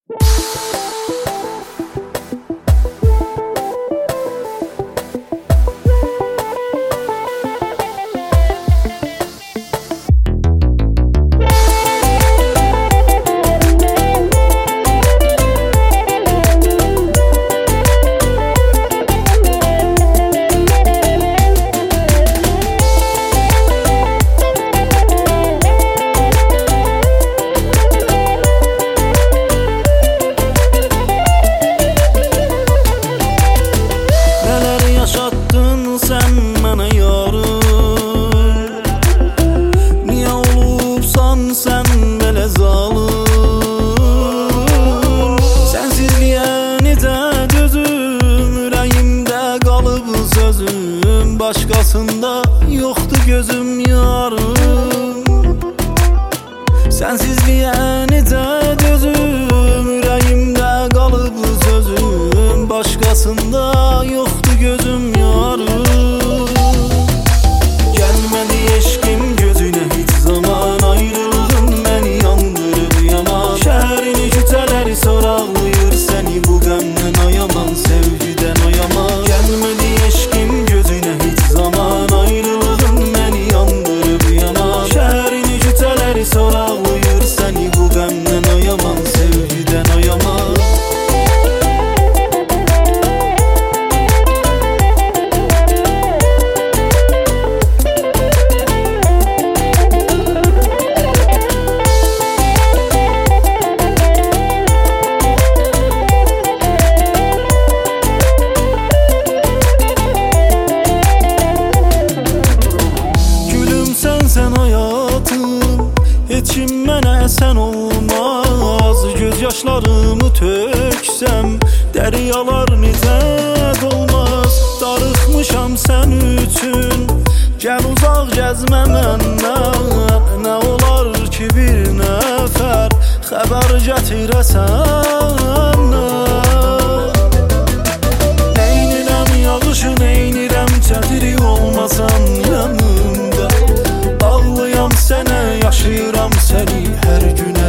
Yaşattın sen mənə yarım, niyə olubsan sən belə zalım? Sənsizliyə necə dözüm, ürəyimdə qalıb sözüm, başqasında yoxdur gözüm yarım. Sənsizliyə necə dözüm, ürəyimdə qalıb sözüm, başqasında yoxdur gözüm yarım. Gəlmədi eşqim gözünə heç zaman, ayrılığın məni yandırıb yaman. Şəhərini küçələri soraqlayır səni, bu qəmdən ayaman, sevgidən ayaman. Gəlmədi eşqim gözünə heç zaman, ayrılığın məni yandırıb yaman. Şəhərini küçələri soraqlayır səni, bu qəmdən ayaman, sevgidən ayaman. Sən hayatım, heç kim mənə sən olmaz. Göz yaşlarımı töksəm, dəryalar necə dolmaz. Darıxmışam sən üçün, gəl uzaq gəzmə məndən. Nə olar ki bir nəfər xəbər gətirəsən. Neynirəm yağışı, neynirəm çətiri olmasan yanımda. Bağlıyam sənə, yaşayıram səni hər gün.